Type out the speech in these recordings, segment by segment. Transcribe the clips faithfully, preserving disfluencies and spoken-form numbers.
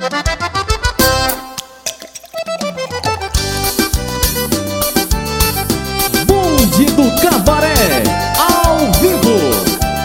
Bonde do Cabaré, ao vivo.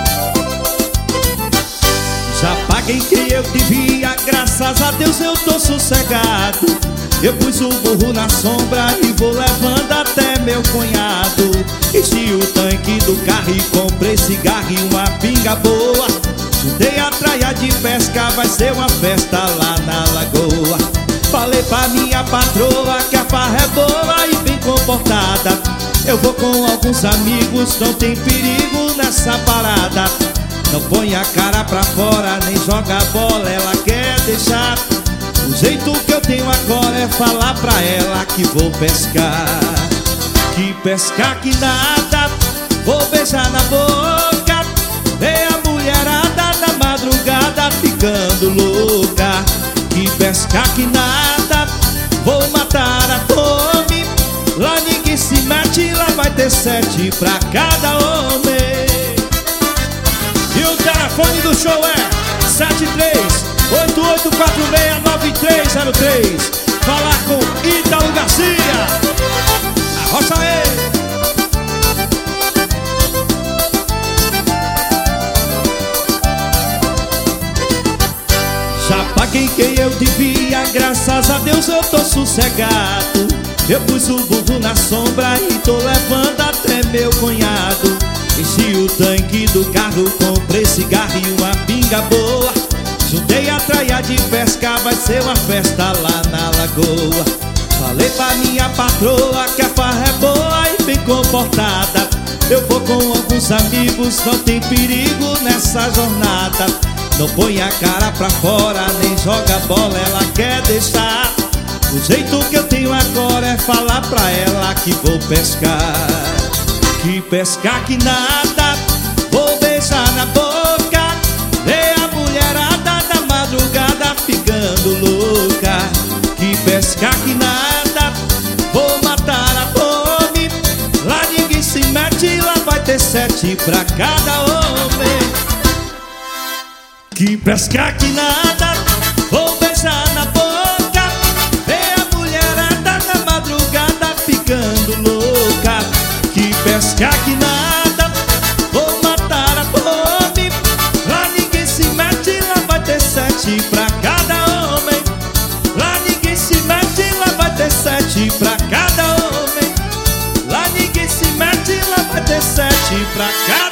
Já paguei quem eu devia, graças a Deus eu tô sossegado. Eu pus o burro na sombra e vou levando até meu cunhado. Enchi o tanque do carro e comprei cigarro e uma pinga boa. Juntei a traia de pesca, vai ser uma festa lá na lagoa. Falei pra minha patroa que a farra é boa e bem comportada. Eu vou com alguns amigos, não tem perigo nessa parada. Não põe a cara pra fora, nem joga bola, ela quer deixar. O jeito que eu tenho agora é falar pra ela que vou pescar. Que pescar que nada, vou beijar na boca. Vê a mulherada na madrugada ficando louca. Que pescar que nada, vou matar a fome. Lá ninguém se mete, lá vai ter sete pra cada homem. E o telefone do show é sete três oito oito quatro seis nove três zero três. Falar com Ítalo Garcia. Arrocha aí. Já paguei quem eu devia, graças a Deus eu tô sossegado. Eu pus o burro na sombra e tô levando até meu cunhado. Enchi o tanque do carro, comprei cigarro e uma pinga boa. Juntei a traia de pesca, vai ser uma festa lá na lagoa. Falei pra minha patroa que a farra é boa e bem comportada. Eu vou com alguns amigos, não tem perigo nessa jornada. Não põe a cara pra fora, nem joga bola, ela quer deixar. O jeito que eu tenho agora é falar pra ela que vou pescar. Que pescar que nada, vou beijar na boca. Vê a mulherada na madrugada ficando louca. Que pescar que nada, vou matar a fome. Lá ninguém se mete, lá vai ter sete pra cada homem. Que pescar que nada, vou beijar na boca. Vê a mulherada na madrugada ficando louca. Que pescar que nada, vou matar a fome. Lá ninguém se mete, lá vai ter sete pra cada homem. Lá ninguém se mete, lá vai ter sete pra cada homem. Lá ninguém se mete, lá vai ter sete pra cada homem.